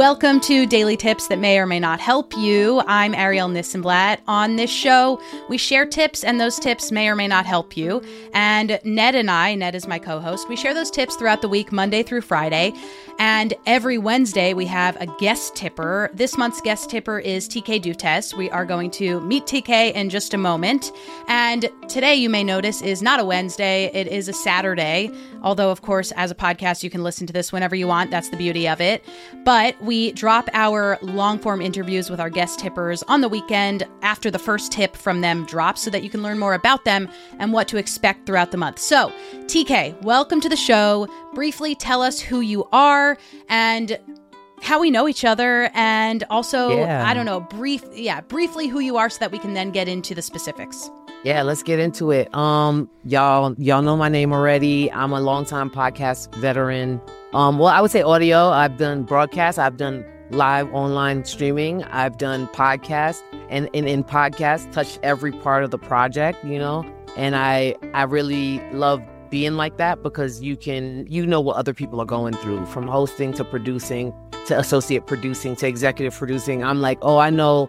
Welcome to Daily Tips that may or may not help you. I'm Ariel Nissenblatt. On this show, we share tips, and those tips may or may not help you. And Ned and I, Ned is my co-host, we share those tips throughout the week, Monday through Friday. And every Wednesday, we have a guest tipper. This month's guest tipper is TK Dutes. We are going to meet TK in just a moment. And today, you may notice, is not a Wednesday. It is a Saturday. Although, of course, as a podcast, you can listen to this whenever you want. That's the beauty of it. But we drop our long-form interviews with our guest tippers on the weekend after the first tip from them drops so that you can learn more about them and what to expect throughout the month. So, TK, welcome to the show. Briefly tell us who you are and how we know each other, and also, briefly who you are so that we can then get into the specifics. Yeah, let's get into it. Y'all know my name already. I'm a longtime podcast veteran. I would say audio. I've done broadcast. I've done live online streaming. I've done podcasts, and in podcasts, touched every part of the project, and I really love being like that because you know what other people are going through, from hosting to producing to associate producing to executive producing. I'm like, I know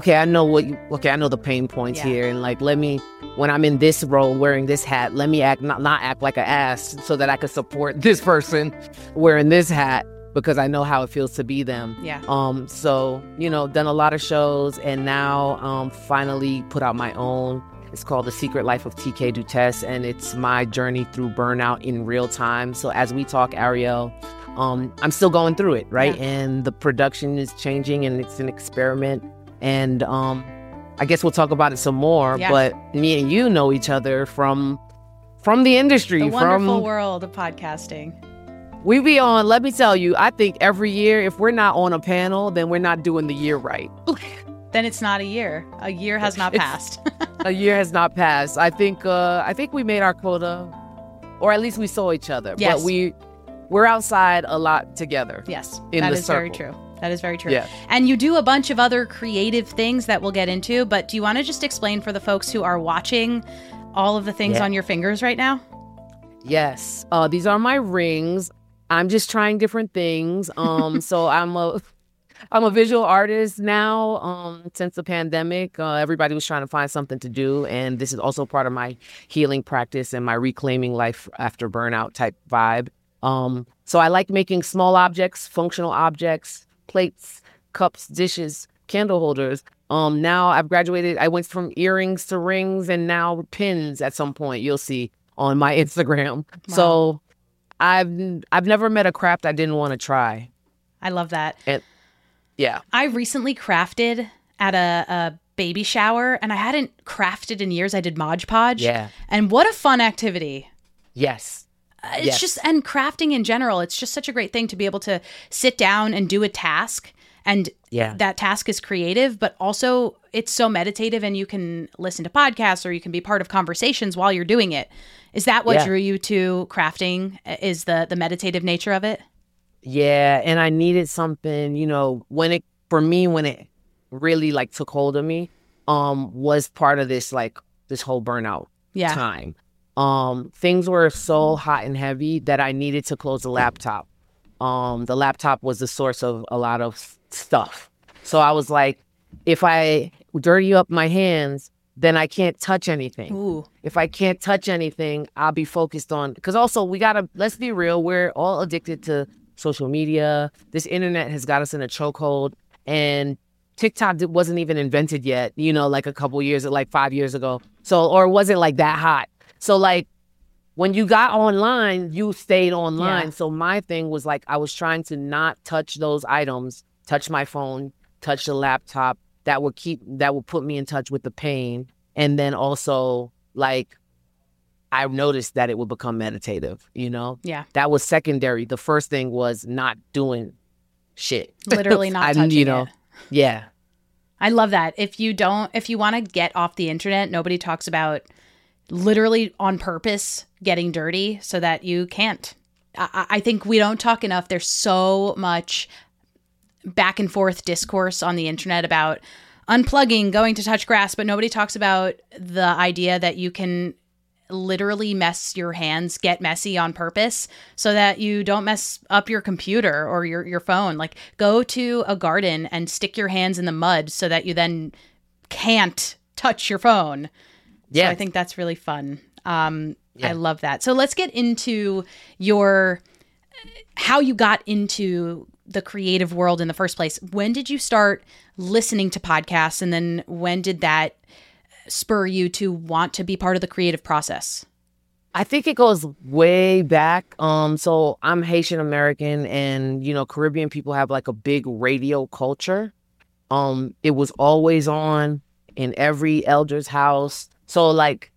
the pain points here, and when I'm in this role wearing this hat, let me not act like an ass so that I can support this person wearing this hat because I know how it feels to be them. Yeah. So, done a lot of shows, and now finally put out my own. It's called The Secret Life of TK Dutes, and it's my journey through burnout in real time. So as we talk, Ariel, I'm still going through it, right? Yeah. And the production is changing, and it's an experiment. And I guess we'll talk about it some more. Yeah. But me and you know each other from the industry. The wonderful world of podcasting. We be on, let me tell you, I think every year, if we're not on a panel, then we're not doing the year right. Then it's not a year. A year has not passed. A year has not passed. I think we made our quota, or at least we saw each other. Yes. But we're outside a lot together. Yes, that is very true. That is very true. Yeah. And you do a bunch of other creative things that we'll get into, but do you want to just explain for the folks who are watching all of the things on your fingers right now? Yes. These are my rings. I'm just trying different things. So I'm a visual artist now. Since the pandemic, everybody was trying to find something to do. And this is also part of my healing practice and my reclaiming life after burnout type vibe. So I like making small objects, functional objects, plates, cups, dishes, candle holders. Now I've graduated. I went from earrings to rings and now pins at some point. You'll see on my Instagram. Wow. So I've never met a craft I didn't want to try. I love that. Yeah. I recently crafted at a baby shower, and I hadn't crafted in years. I did Mod Podge. Yeah. And what a fun activity. Yes. It's just, and crafting in general, it's just such a great thing to be able to sit down and do a task. And that task is creative, but also it's so meditative, and you can listen to podcasts or you can be part of conversations while you're doing it. Is that what drew you to crafting, is the meditative nature of it? Yeah, and I needed something, when it really took hold of me, was part of this whole burnout time. Things were so hot and heavy that I needed to close the laptop. The laptop was the source of a lot of stuff. So I was like, if I dirty up my hands, then I can't touch anything. Ooh. If I can't touch anything, I'll be focused on, because also let's be real, we're all addicted to social media. This internet has got us in a chokehold, and TikTok wasn't even invented yet, a couple years, 5 years ago. So, or was it that hot? So when you got online, you stayed online. Yeah. So my thing was I was trying to not touch those items, touch my phone, touch the laptop, that would put me in touch with the pain. And then also I noticed that it would become meditative, Yeah. That was secondary. The first thing was not doing shit. Literally not touching it. Yeah. I love that. If you want to get off the internet, nobody talks about literally on purpose getting dirty so that you can't. I think we don't talk enough. There's so much back and forth discourse on the internet about unplugging, going to touch grass, but nobody talks about the idea that you can literally get messy on purpose so that you don't mess up your computer or your phone. Like, go to a garden and stick your hands in the mud so that you then can't touch your phone. Yeah. So I think that's really fun. I love that. So let's get into how you got into the creative world in the first place. When did you start listening to podcasts? And then when did that spur you to want to be part of the creative process? I think it goes way back. So I'm Haitian American, and, Caribbean people have like a big radio culture. It was always on in every elder's house. So like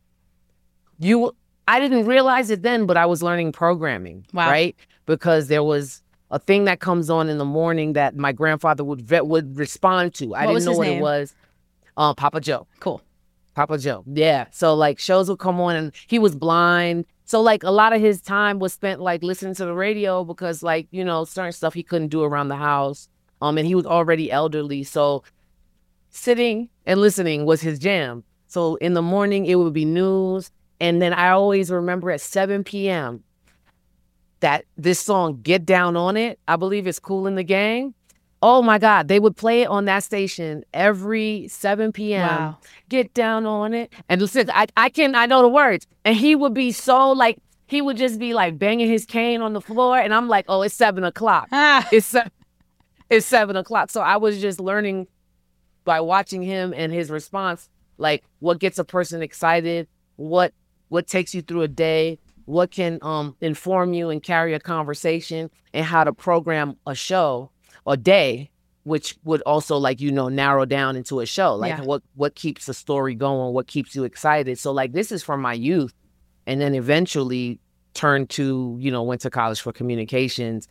I didn't realize it then, but I was learning programming, right? Because there was a thing that comes on in the morning that my grandfather would respond to. I didn't know what it was. Papa Joe. Cool. Papa Joe. Yeah. So like shows would come on, and he was blind. So like a lot of his time was spent like listening to the radio because like, certain stuff he couldn't do around the house. And he was already elderly. So sitting and listening was his jam. So in the morning it would be news. And then I always remember at 7 p.m. that this song, Get Down on It, I believe it's Kool and the Gang. Oh my God, they would play it on that station every 7 p.m. Wow. Get down on it. And listen, I know the words. And he would be so like, he would just be like banging his cane on the floor. And I'm like, oh, it's 7 o'clock. It's 7 o'clock. So I was just learning by watching him and his response, like what gets a person excited, what takes you through a day, what can inform you and carry a conversation, and how to program a show a day, which would also narrow down into a show, like what keeps a story going, what keeps you excited. So like this is from my youth, and then eventually turned to, went to college for communications,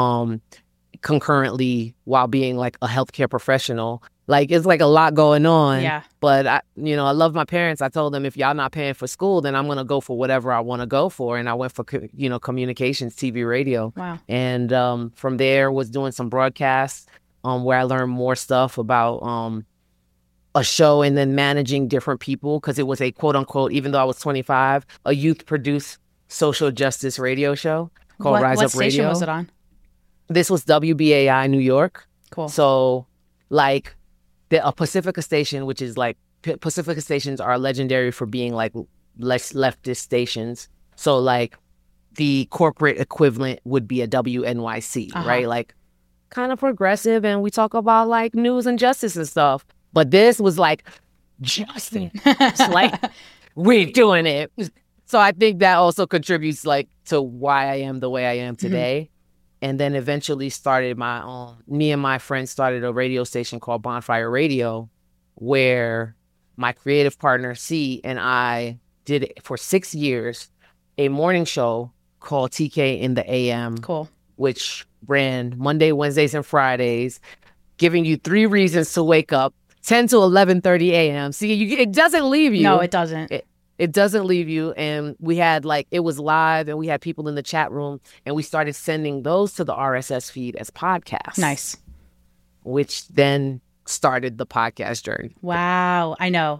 concurrently while being like a healthcare professional. Like it's like a lot going on. Yeah. But I love my parents. I told them, if y'all not paying for school, then I'm going to go for whatever I want to go for. And I went for, communications, TV, radio. Wow. And from there was doing some broadcasts where I learned more stuff about a show, and then managing different people, because it was a quote unquote, even though I was 25, a youth produced social justice radio show called Rise Up Radio. What station was it on? This was WBAI New York. Cool. So like a Pacifica station, which is like, Pacifica stations are legendary for being like less leftist stations. So like the corporate equivalent would be a WNYC, right? Like kind of progressive, and we talk about like news and justice and stuff. But this was like justice. It's like we're doing it. So I think that also contributes like to why I am the way I am today. And then eventually started me and my friends started a radio station called Bonfire Radio, where my creative partner, C, and I did it for 6 years, a morning show called TK in the AM. Cool. Which ran Monday, Wednesdays, and Fridays, giving you 3 reasons to wake up, 10 to 11:30 a.m. See, it doesn't leave you. No, it doesn't. It doesn't leave you. And we had it was live, and we had people in the chat room, and we started sending those to the RSS feed as podcasts. Nice. Which then started the podcast journey. Wow. I know.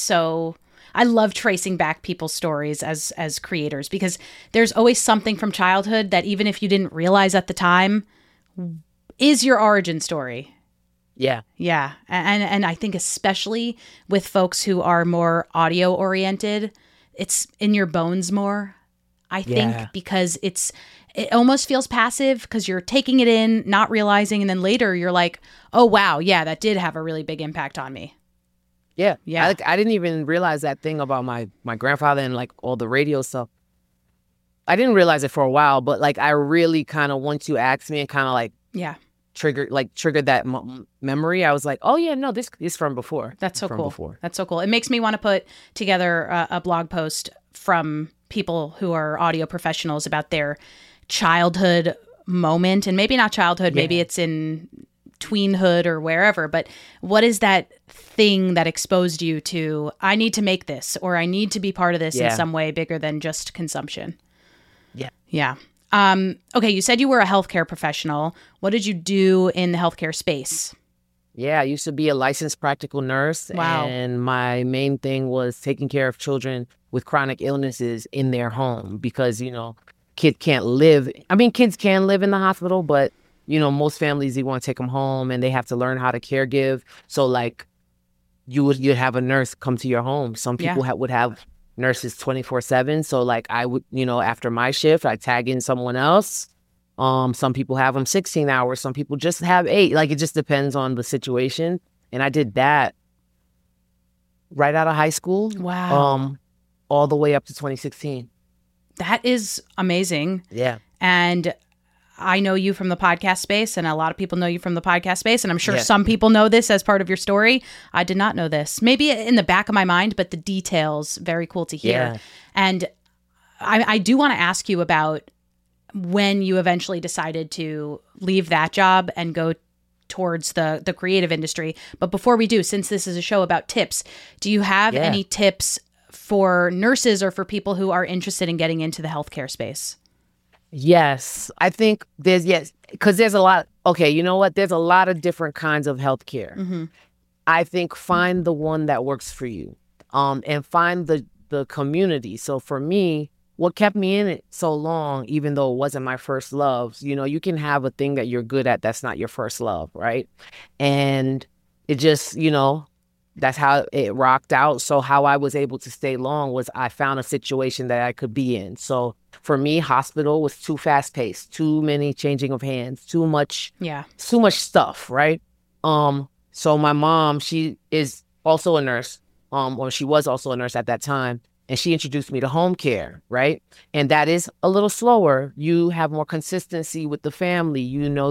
I love tracing back people's stories as creators, because there's always something from childhood that, even if you didn't realize at the time, is your origin story. Yeah. Yeah. And I think especially with folks who are more audio oriented, it's in your bones more, I think, because it almost feels passive, because you're taking it in, not realizing, and then later you're like, oh, wow, yeah, that did have a really big impact on me. Yeah. Yeah. I didn't even realize that thing about my grandfather and like all the radio stuff. I didn't realize it for a while, but like I really kind of, once you asked me and kind of like triggered that memory, I was like, oh yeah, no, this is from before. That's so cool. Before. That's so cool. It makes me want to put together a blog post from people who are audio professionals about their childhood moment, and maybe not childhood, maybe it's in tweenhood or wherever, but what is that thing that exposed you to, I need to make this, or I need to be part of this in some way bigger than just consumption? Yeah. Yeah. Okay, you said you were a healthcare professional. What did you do in the healthcare space? Yeah, I used to be a licensed practical nurse. Wow. And my main thing was taking care of children with chronic illnesses in their home because, kids can't live. I mean, kids can live in the hospital, but, most families, you want to take them home and they have to learn how to caregive. So like you'd have a nurse come to your home. Some people would have nurses 24/7. So like I would, after my shift, I tag in someone else. Some people have them 16 hours. Some people just have 8. Like, it just depends on the situation. And I did that right out of high school. Wow. All the way up to 2016. That is amazing. Yeah. And I know you from the podcast space, and a lot of people know you from the podcast space. And I'm sure some people know this as part of your story. I did not know this. Maybe in the back of my mind, but the details, very cool to hear. Yeah. And I do want to ask you about when you eventually decided to leave that job and go towards the creative industry. But before we do, since this is a show about tips, do you have any tips for nurses or for people who are interested in getting into the healthcare space? Yes. I think because there's a lot. Okay, you know what? There's a lot of different kinds of healthcare. Mm-hmm. I think find the one that works for you, and find the community. So for me, what kept me in it so long, even though it wasn't my first love, you can have a thing that you're good at that's not your first love, right? And it just, that's how it rocked out. So how I was able to stay long was I found a situation that I could be in. So for me, hospital was too fast paced, too many changing of hands, too much stuff, right? So my mom, she is also a nurse, or she was also a nurse at that time. And she introduced me to home care, right? And that is a little slower. You have more consistency with the family,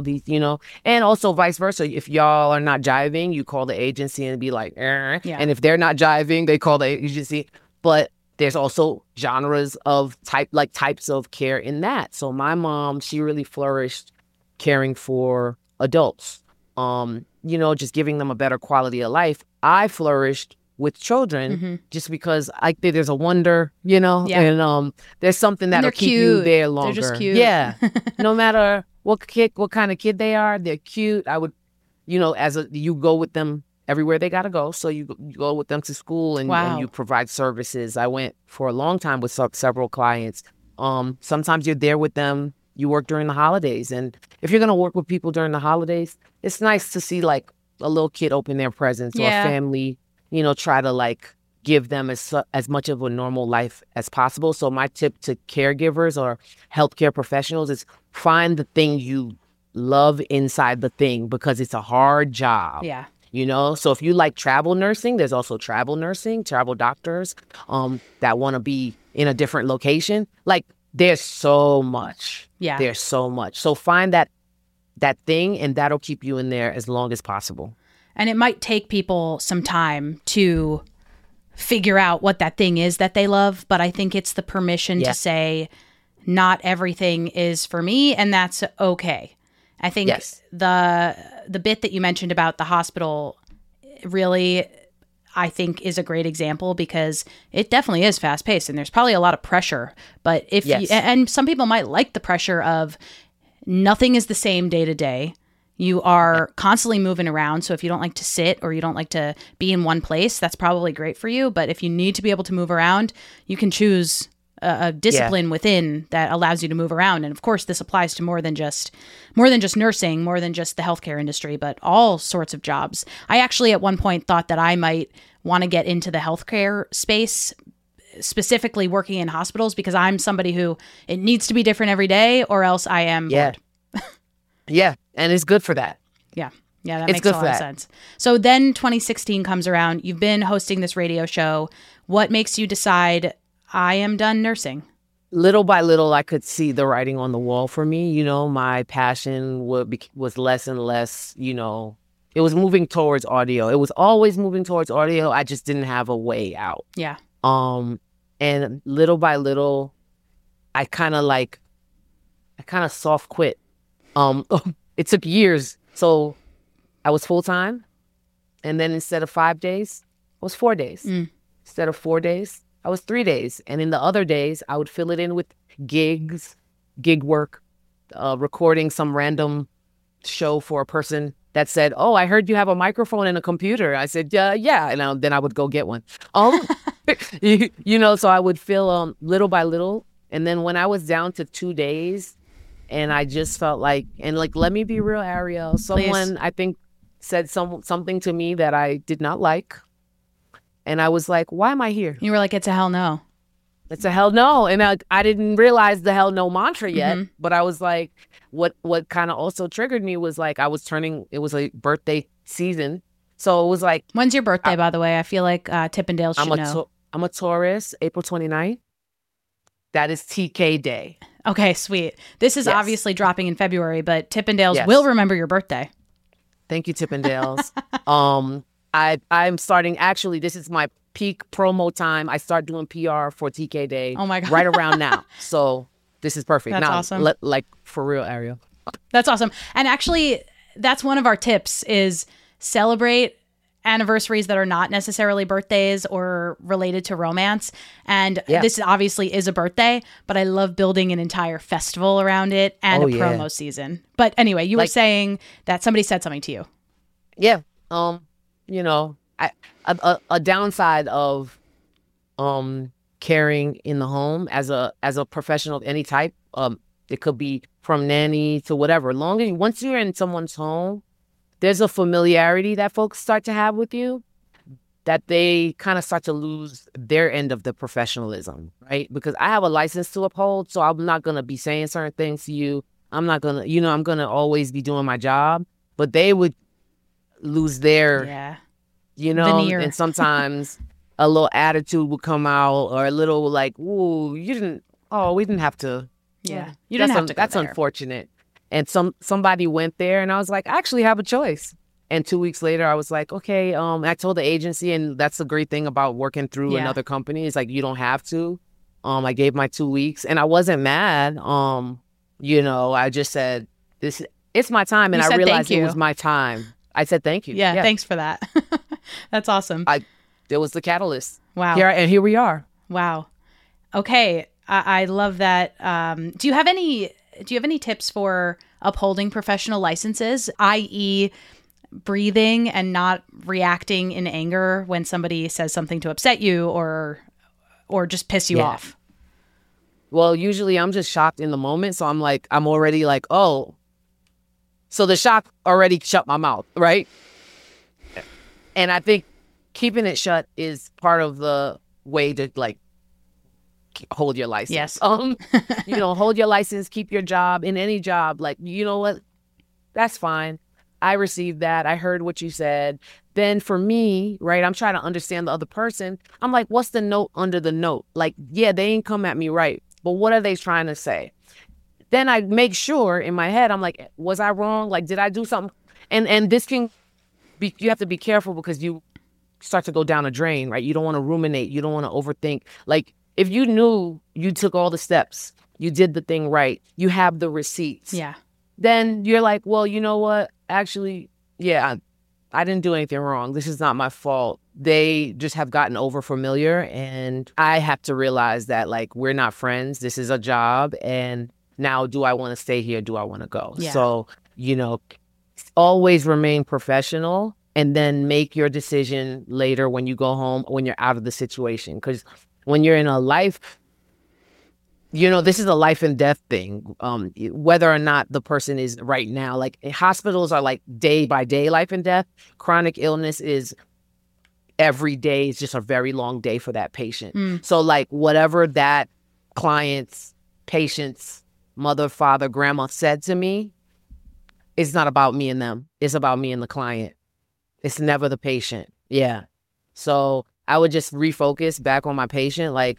and also vice versa. If y'all are not jiving, you call the agency and be like, eh. Yeah. And if they're not jiving, they call the agency. But there's also genres of types of care in that. So my mom, she really flourished caring for adults, just giving them a better quality of life. I flourished with children just because I think there's a wonder, and there's something that'll keep you there longer. They're just cute. Yeah. No matter what kind of kid they are, they're cute. I would, you go with them everywhere they got to go. So you go with them to school and you provide services. I went for a long time with several clients. Sometimes you're there with them. You work during the holidays. And if you're going to work with people during the holidays, it's nice to see like a little kid open their presents or a family, try to give them as much of a normal life as possible. So my tip to caregivers or healthcare professionals is find the thing you love inside the thing, because it's a hard job. Yeah. So if you like travel nursing, there's also travel nursing, travel doctors that want to be in a different location. Like, there's so much. Yeah. There's so much. So find that thing, and that'll keep you in there as long as possible. And it might take people some time to figure out what that thing is that they love. But I think it's the permission to say, not everything is for me, and that's okay. I think the bit that you mentioned about the hospital really, I think, is a great example, because it definitely is fast paced and there's probably a lot of pressure. But and some people might like the pressure of nothing is the same day to day. You are constantly moving around. So if you don't like to sit or you don't like to be in one place, that's probably great for you. But if you need to be able to move around, you can choose a discipline within that allows you to move around. And of course, this applies to more than just nursing, more than just the healthcare industry, but all sorts of jobs. I actually at one point thought that I might want to get into the healthcare space, specifically working in hospitals, because I'm somebody who, it needs to be different every day or else I am bored. Yeah. And it's good for that. Yeah, that makes a lot of sense. So then 2016 comes around. You've been hosting this radio show. What makes you decide, I am done nursing? Little by little, I could see the writing on the wall for me. My passion was less and less, it was moving towards audio. It was always moving towards audio. I just didn't have a way out. Yeah. And little by little, I kind of soft quit. It took years. So I was full time. And then instead of 5 days, it was 4 days. Instead of 4 days, I was 3 days. And in the other days, I would fill it in with gig work, recording some random show for a person that said, "Oh, I heard you have a microphone and a computer." I said, "Yeah," and then I would go get one. So I would fill little by little, and then when I was down to 2 days, and I just felt like, and like, let me be real, Ariel. Someone I think said something to me that I did not like, and I was like, "Why am I here?" You were like, "It's a hell no." It's a hell no. And I didn't realize the hell no mantra yet, but I was like, what kind of also triggered me was like, it was a birthday season. So it was like. When's your birthday, by the way? I feel like Tippendale should know. I'm a Taurus, April 29th. That is TK Day. Okay, sweet. This is obviously dropping in February, but Tippendales will remember your birthday. Thank you, Tippendales. I'm starting, actually, this is my peak promo time. I start doing PR for TK Day. Oh my God. Right around now. So this is perfect. That's awesome. Like for real, Ariel. That's awesome. And actually, that's one of our tips is celebrate anniversaries that are not necessarily birthdays or related to romance. And this obviously is a birthday, but I love building an entire festival around it and a promo season. But anyway, you were saying that somebody said something to you. Yeah. A downside of caring in the home as a professional of any type, it could be from nanny to whatever. Once you're in someone's home, there's a familiarity that folks start to have with you that they kind of start to lose their end of the professionalism, right? Because I have a license to uphold, so I'm not going to be saying certain things to you. I'm not going to, I'm going to always be doing my job, but they would lose their, veneer. And sometimes a little attitude would come out or a little like, ooh, we didn't have to. Yeah. You didn't have to go That's there. Unfortunate. And somebody went there and I was like, I actually have a choice. And 2 weeks later, I was like, okay, I told the agency, and that's the great thing about working through another company. It's like, you don't have to. I gave my 2 weeks and I wasn't mad. I just said, it's my time. And I realized it was my time. I said, thank you. Yeah. Thanks for that. That's awesome. There was the catalyst. Wow. Here we are. Wow. Okay. I love that. Do you have any tips for upholding professional licenses, i.e., breathing and not reacting in anger when somebody says something to upset you or just piss you off? Well, usually I'm just shocked in the moment. So I'm already like, oh, so the shock already shut my mouth, right? And I think keeping it shut is part of the way to hold your license. Yes. Hold your license, keep your job in any job. Like, you know what? That's fine. I received that. I heard what you said. Then for me, right, I'm trying to understand the other person. I'm like, what's the note under the note? Like, yeah, they ain't come at me right, but what are they trying to say? Then I make sure in my head, I'm like, was I wrong? Like, did I do something? And this can be, you have to be careful because you start to go down a drain, right? You don't want to ruminate. You don't want to overthink. Like, if you knew you took all the steps, you did the thing right, you have the receipts. Yeah. Then you're like, well, you know what? Actually, I didn't do anything wrong. This is not my fault. They just have gotten over familiar. And I have to realize that, like, we're not friends. This is a job. And now, do I want to stay here? Do I want to go? Yeah. So, always remain professional and then make your decision later when you go home, when you're out of the situation. Because when you're in a life, this is a life and death thing. Whether or not the person is right now, like hospitals are like day by day life and death. Chronic illness is every day. It's just a very long day for that patient. So like whatever that client's, patient's mother, father, grandma said to me, it's not about me and them. It's about me and the client. It's never the patient. Yeah. So I would just refocus back on my patient. Like,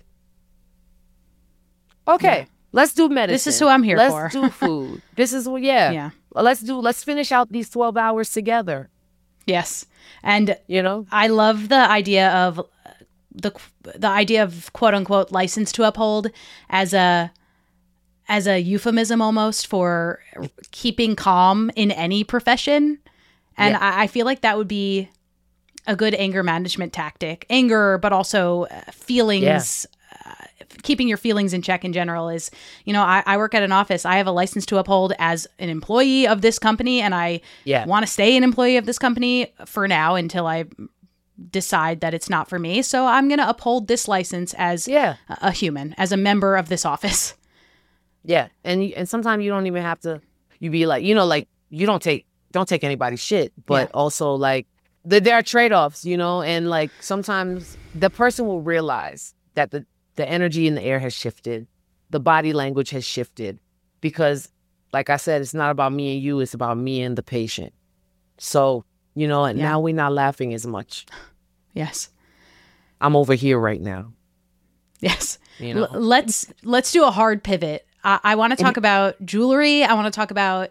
okay, let's do medicine. This is who I'm here for. Let's do food. This is, let's finish out these 12 hours together. Yes. And, I love the idea of the idea of quote unquote license to uphold as a euphemism almost for keeping calm in any profession. And I feel like that would be a good anger management tactic. Anger, but also feelings keeping your feelings in check in general is, I work at an office. I have a license to uphold as an employee of this company, and I want to stay an employee of this company for now until I decide that it's not for me. So I'm going to uphold this license as a human, as a member of this office. Yeah. And sometimes you don't even have to, you be like, like you don't take anybody's shit, but also like there are trade-offs, and like sometimes the person will realize that the energy in the air has shifted. The body language has shifted because like I said, it's not about me and you, it's about me and the patient. So, and now we're not laughing as much. Yes. I'm over here right now. Yes. Let's do a hard pivot. I want to talk about jewelry. I want to talk about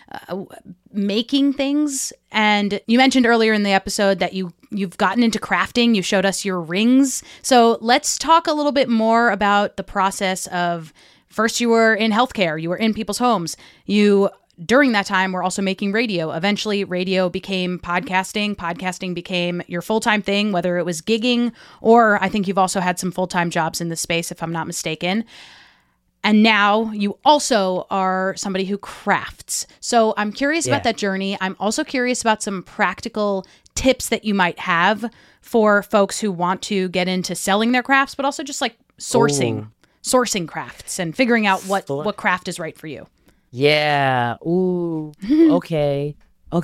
making things. And you mentioned earlier in the episode that you've gotten into crafting. You showed us your rings. So let's talk a little bit more about the process of, first you were in healthcare, you were in people's homes. During that time, were also making radio. Eventually, radio became podcasting. Podcasting became your full-time thing, whether it was gigging or I think you've also had some full-time jobs in this space, if I'm not mistaken. And now you also are somebody who crafts. So I'm curious about that journey. I'm also curious about some practical tips that you might have for folks who want to get into selling their crafts, but also just like sourcing crafts and figuring out what craft is right for you. Yeah. Ooh. Okay.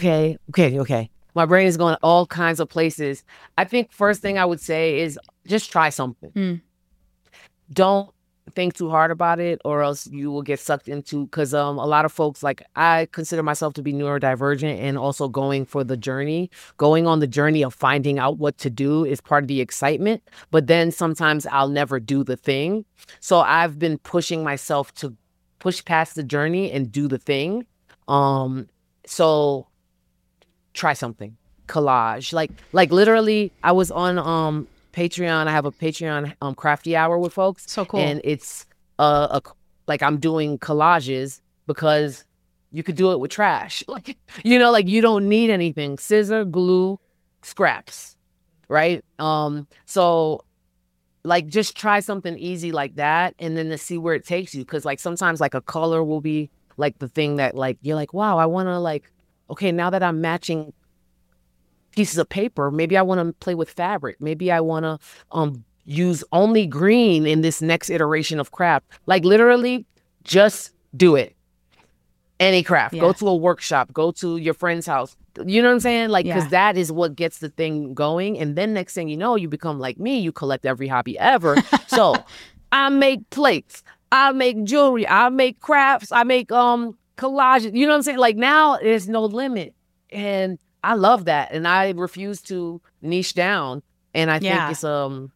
My brain is going all kinds of places. I think first thing I would say is just try something. Don't think too hard about it or else you will get sucked into, because a lot of folks, like I consider myself to be neurodivergent, and also going on the journey of finding out what to do is part of the excitement, but then sometimes I'll never do the thing. So I've been pushing myself to push past the journey and do the thing. So try something. Collage. Like literally I was on Patreon. I have a Patreon crafty hour with folks. So cool. And it's like I'm doing collages because you could do it with trash. Like, like you don't need anything. Scissor, glue, scraps. Right? So like just try something easy like that and then to see where it takes you. Cause like sometimes like a color will be like the thing that like you're like, wow, I wanna like, okay, now that I'm matching pieces of paper, maybe I wanna play with fabric. Maybe I wanna use only green in this next iteration of craft. Like literally just do it. Any craft. Yeah. Go to a workshop, go to your friend's house. You know what I'm saying? Like, because that is what gets the thing going. And then next thing you know, you become like me. You collect every hobby ever. So I make plates. I make jewelry. I make crafts. I make collages. You know what I'm saying? Like now there's no limit. And I love that. And I refuse to niche down. And I think it's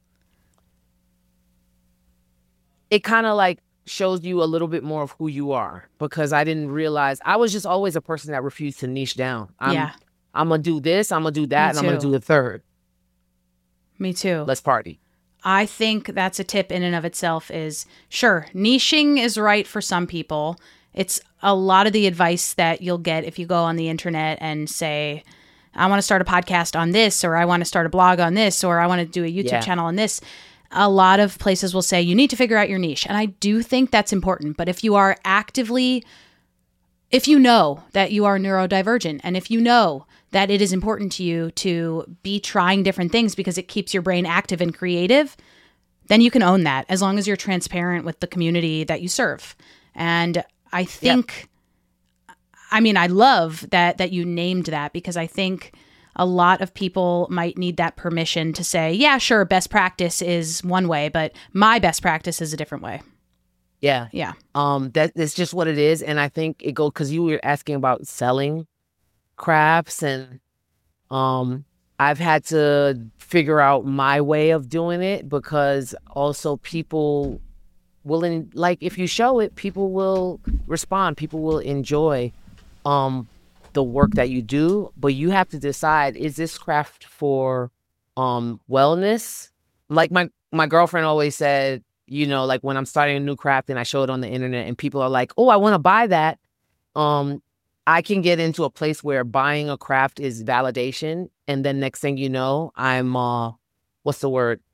it kind of like shows you a little bit more of who you are, because I didn't realize I was just always a person that refused to niche down. I'm going to do this, I'm going to do that, and I'm going to do the third. Me too. Let's party. I think that's a tip in and of itself is, sure, niching is right for some people. It's a lot of the advice that you'll get if you go on the internet and say, I want to start a podcast on this, or I want to start a blog on this, or I want to do a YouTube channel on this. A lot of places will say you need to figure out your niche. And I do think that's important. But if you are if you know that you are neurodivergent, and if you know that it is important to you to be trying different things because it keeps your brain active and creative, then you can own that as long as you're transparent with the community that you serve. And I think, I mean, I love that you named that, because I think a lot of people might need that permission to say, yeah, sure, best practice is one way, but my best practice is a different way. Yeah. Yeah. That's just what it is. And I think it goes, because you were asking about selling crafts, and I've had to figure out my way of doing it, because also people will, like if you show it, people will respond, people will enjoy the work that you do, but you have to decide, is this craft for wellness? Like my girlfriend always said, like when I'm starting a new craft and I show it on the internet and people are like, oh, I want to buy that. I can get into a place where buying a craft is validation. And then next thing you know, I'm, what's the word?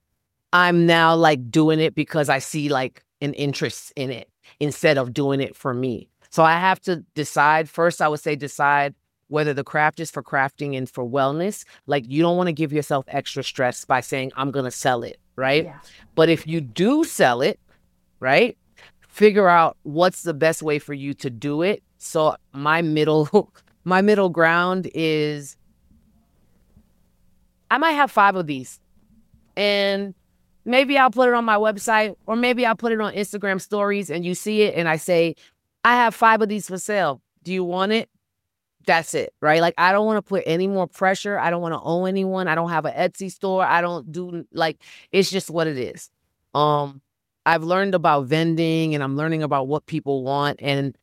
I'm now like doing it because I see like an interest in it instead of doing it for me. So I have to decide first. I would say decide whether the craft is for crafting and for wellness. Like you don't want to give yourself extra stress by saying, I'm going to sell it. Right. Yeah. But if you do sell it, right, figure out what's the best way for you to do it. So my middle ground is I might have 5 of these and maybe I'll put it on my website or maybe I'll put it on Instagram stories and you see it and I say, I have 5 of these for sale. Do you want it? That's it, right? Like, I don't want to put any more pressure. I don't want to owe anyone. I don't have an Etsy store. I don't do like, it's just what it is. I've learned about vending and I'm learning about what people want. And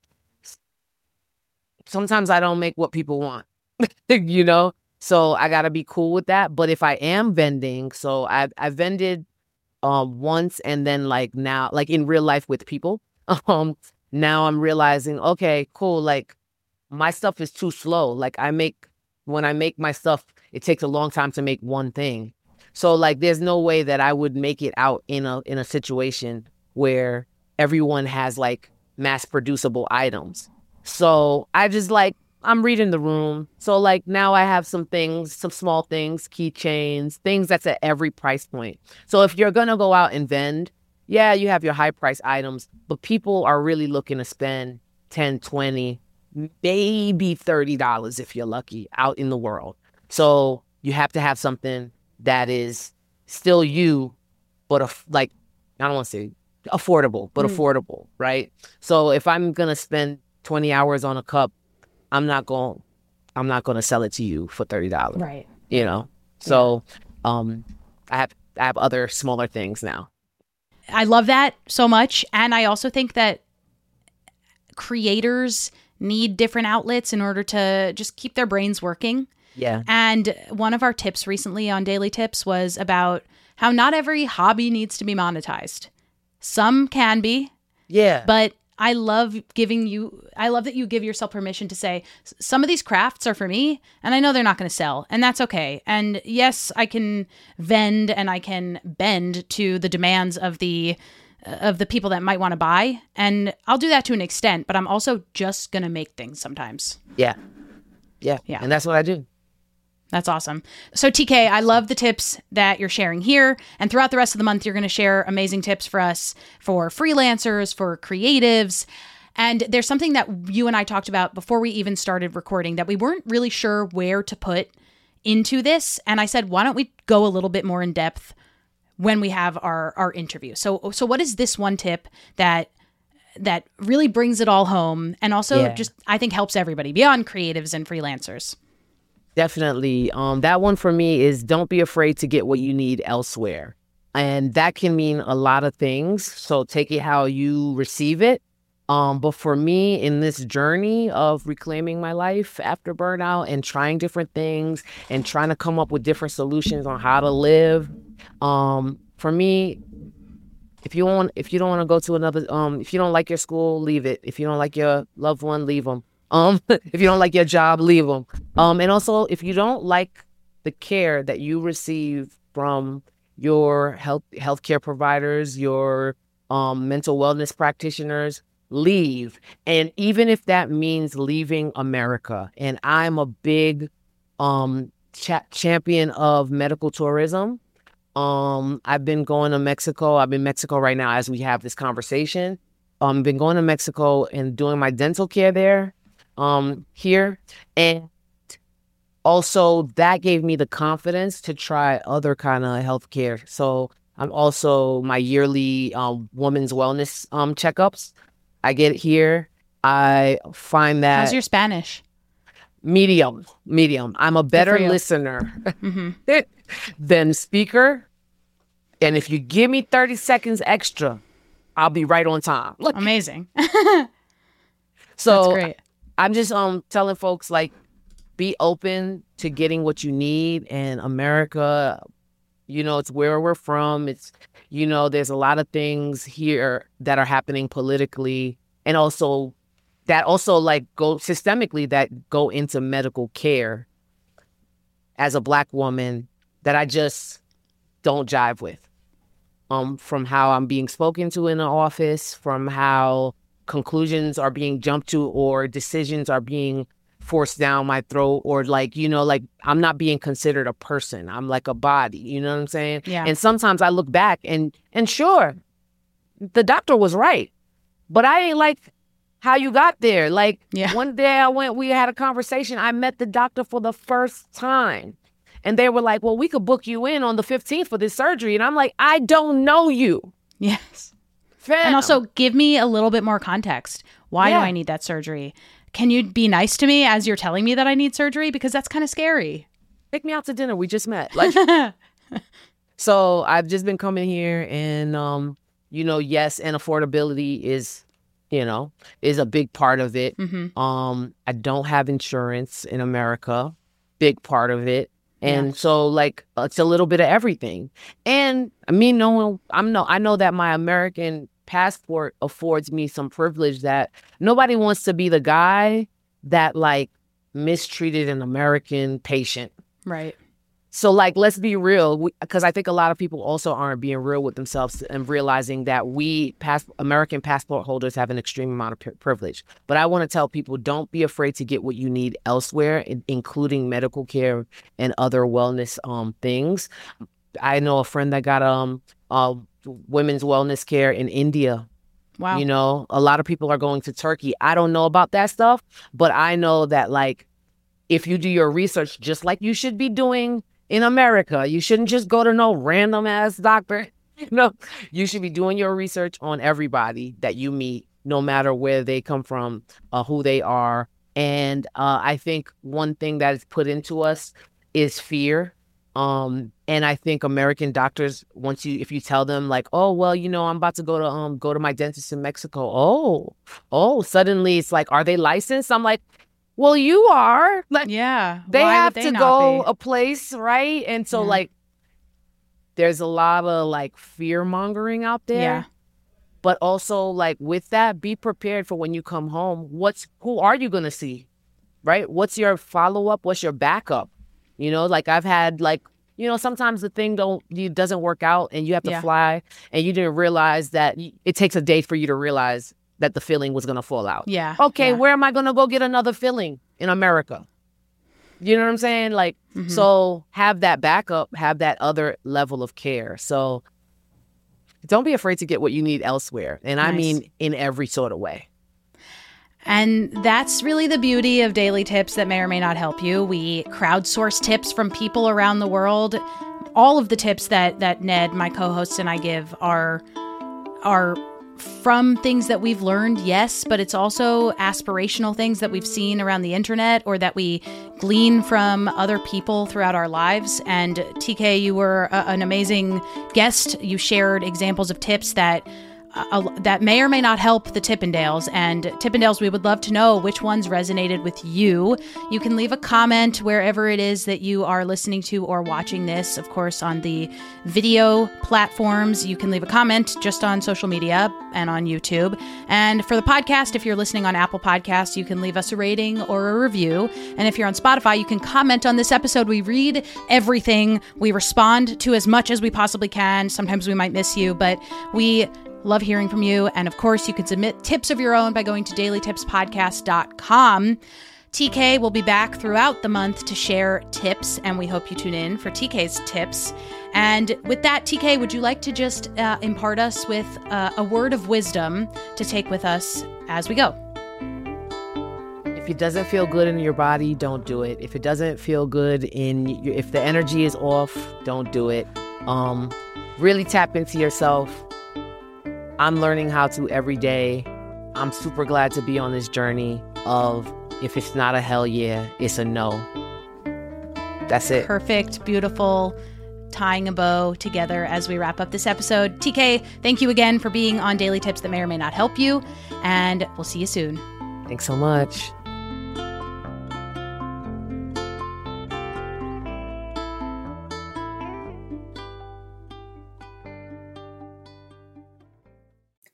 sometimes I don't make what people want, you know? So I got to be cool with that. But if I am vending, so I've vended once and then like now, like in real life with people, now I'm realizing, okay, cool. Like my stuff is too slow. Like when I make my stuff, it takes a long time to make one thing. So like, there's no way that I would make it out in a situation where everyone has like mass producible items. So I just like, I'm reading the room. So like now I have some things, some small things, keychains, things that's at every price point. So if you're going to go out and vend, yeah, you have your high price items, but people are really looking to spend 10, 20, maybe $30 if you're lucky out in the world. So you have to have something that is still you, but like, I don't want to say affordable, but affordable, right? So if I'm going to spend 20 hours on a cup, I'm not going to sell it to you for $30. Right. You know? So I have other smaller things now. I love that so much. And I also think that creators need different outlets in order to just keep their brains working. Yeah. And one of our tips recently on Daily Tips was about how not every hobby needs to be monetized. Some can be. Yeah. But I love that you give yourself permission to say, some of these crafts are for me and I know they're not going to sell, and that's okay. And yes, I can vend and I can bend to the demands of the people that might want to buy. And I'll do that to an extent, but I'm also just going to make things sometimes. Yeah. And that's what I do. That's awesome. So TK, I love the tips that you're sharing here. And throughout the rest of the month, you're going to share amazing tips for us, for freelancers, for creatives. And there's something that you and I talked about before we even started recording that we weren't really sure where to put into this. And I said, why don't we go a little bit more in depth when we have our interview? So what is this one tip that really brings it all home and also just, I think, helps everybody beyond creatives and freelancers? Definitely. That one for me is don't be afraid to get what you need elsewhere. And that can mean a lot of things. So take it how you receive it. But for me, in this journey of reclaiming my life after burnout and trying different things and trying to come up with different solutions on how to live, for me, if you don't want to go to another, if you don't like your school, leave it. If you don't like your loved one, leave them. If you don't like your job, leave them. And also, if you don't like the care that you receive from your healthcare providers, your mental wellness practitioners, leave. And even if that means leaving America, and I'm a big champion of medical tourism. I've been going to Mexico. I'm in Mexico right now as we have this conversation. I've been going to Mexico and doing my dental care there. Here, and also that gave me the confidence to try other kind of healthcare. So I'm also my yearly women's wellness checkups. I get here. I find that How's your Spanish? Medium. I'm a better listener than speaker. And if you give me 30 seconds extra, I'll be right on time. Look. Amazing. So that's great. I'm just telling folks, like, be open to getting what you need. And America, it's where we're from. It's, there's a lot of things here that are happening politically and also like go systemically that go into medical care as a Black woman that I just don't jive with. from how I'm being spoken to in the office, from how conclusions are being jumped to or decisions are being forced down my throat, or like, like I'm not being considered a person. I'm like a body, you know what I'm saying? Yeah. And sometimes I look back and sure, the doctor was right, but I ain't like how you got there. Like one day we had a conversation. I met the doctor for the first time and they were like, well, we could book you in on the 15th for this surgery. And I'm like, I don't know you. Yes. Fam. And also give me a little bit more context. Why do I need that surgery? Can you be nice to me as you're telling me that I need surgery? Because that's kind of scary. Take me out to dinner. We just met. Like, so I've just been coming here and, yes, and affordability is a big part of it. Mm-hmm. I don't have insurance in America. Big part of it. And so like, it's a little bit of everything. And I mean, I know that my American passport affords me some privilege that nobody wants to be the guy that like mistreated an American patient. Right. So like, let's be real, because I think a lot of people also aren't being real with themselves and realizing that American passport holders have an extreme amount of privilege. But I want to tell people, don't be afraid to get what you need elsewhere, including medical care and other wellness things. I know a friend that got women's wellness care in India. Wow. A lot of people are going to Turkey. I don't know about that stuff, but I know that like, if you do your research just like you should be doing in America, you shouldn't just go to no random ass doctor. You should be doing your research on everybody that you meet, no matter where they come from, who they are. And I think one thing that is put into us is fear. And I think American doctors, if you tell them like, oh, well, I'm about to go to my dentist in Mexico. Oh, suddenly it's like, are they licensed? I'm like, well, you are. Like, yeah. They have to go a place, right? And so like, there's a lot of like fear mongering out there. Yeah. But also like with that, be prepared for when you come home. Who are you going to see? Right? What's your follow-up? What's your backup? Like I've had like, sometimes the thing doesn't work out and you have to fly and you didn't realize that it takes a day for you to realize that the filling was going to fall out. Yeah. Okay, where am I going to go get another filling in America? You know what I'm saying? Like, So have that backup, have that other level of care. So don't be afraid to get what you need elsewhere. And I mean, in every sort of way. And that's really the beauty of Daily Tips that may or may not help you. We crowdsource tips from people around the world. All of the tips that Ned, my co-host, and I give are from things that we've learned, yes, but it's also aspirational things that we've seen around the internet or that we glean from other people throughout our lives. And TK, you were an amazing guest. You shared examples of tips that may or may not help the Tippendales. And Tippendales, we would love to know which ones resonated with you. You can leave a comment wherever it is that you are listening to or watching this. Of course, on the video platforms, you can leave a comment just on social media and on YouTube. And for the podcast, if you're listening on Apple Podcasts, you can leave us a rating or a review. And if you're on Spotify, you can comment on this episode. We read everything. We respond to as much as we possibly can. Sometimes we might miss you, but we love hearing from you. And of course, you can submit tips of your own by going to dailytipspodcast.com. TK will be back throughout the month to share tips, and we hope you tune in for TK's tips. And with that, TK, would you like to just impart us with a word of wisdom to take with us as we go? If it doesn't feel good in your body, don't do it. If it doesn't feel good if the energy is off, don't do it. Really tap into yourself. I'm learning how to every day. I'm super glad to be on this journey of if it's not a hell yeah, it's a no. That's it. Perfect, beautiful, tying a bow together as we wrap up this episode. TK, thank you again for being on Daily Tips that may or may not help you, and we'll see you soon. Thanks so much.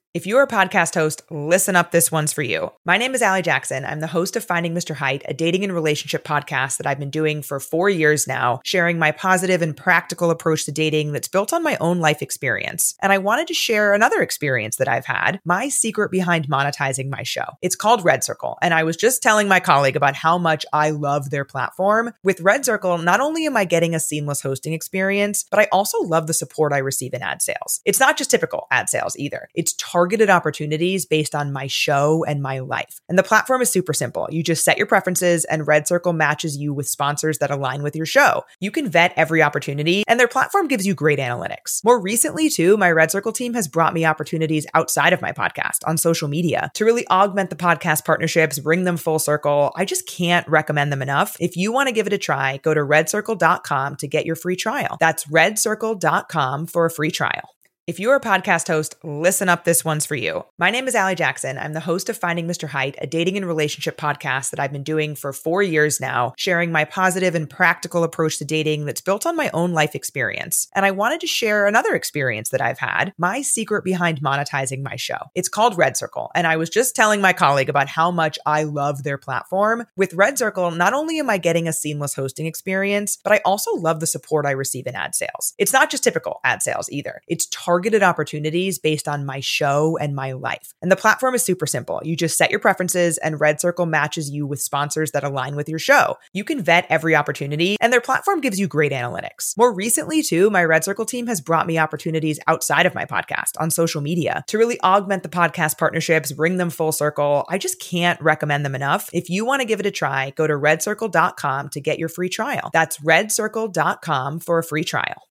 If you're a podcast host, listen up, this one's for you. My name is Allie Jackson. I'm the host of Finding Mr. Height, a dating and relationship podcast that I've been doing for 4 years now, sharing my positive and practical approach to dating that's built on my own life experience. And I wanted to share another experience that I've had, my secret behind monetizing my show. It's called Red Circle, and I was just telling my colleague about how much I love their platform. With Red Circle, not only am I getting a seamless hosting experience, but I also love the support I receive in ad sales. It's not just typical ad sales either. It's targeted opportunities based on my show and my life. And the platform is super simple. You just set your preferences and Red Circle matches you with sponsors that align with your show. You can vet every opportunity and their platform gives you great analytics. More recently too, my Red Circle team has brought me opportunities outside of my podcast on social media to really augment the podcast partnerships, bring them full circle. I just can't recommend them enough. If you want to give it a try, go to redcircle.com to get your free trial. That's redcircle.com for a free trial. If you're a podcast host, listen up, this one's for you. My name is Allie Jackson. I'm the host of Finding Mr. Height, a dating and relationship podcast that I've been doing for 4 years now, sharing my positive and practical approach to dating that's built on my own life experience. And I wanted to share another experience that I've had, my secret behind monetizing my show. It's called Red Circle, and I was just telling my colleague about how much I love their platform. With Red Circle, not only am I getting a seamless hosting experience, but I also love the support I receive in ad sales. It's not just typical ad sales either. It's targeted opportunities based on my show and my life. And the platform is super simple. You just set your preferences and Red Circle matches you with sponsors that align with your show. You can vet every opportunity and their platform gives you great analytics. More recently too, my Red Circle team has brought me opportunities outside of my podcast on social media to really augment the podcast partnerships, bring them full circle. I just can't recommend them enough. If you want to give it a try, go to redcircle.com to get your free trial. That's redcircle.com for a free trial.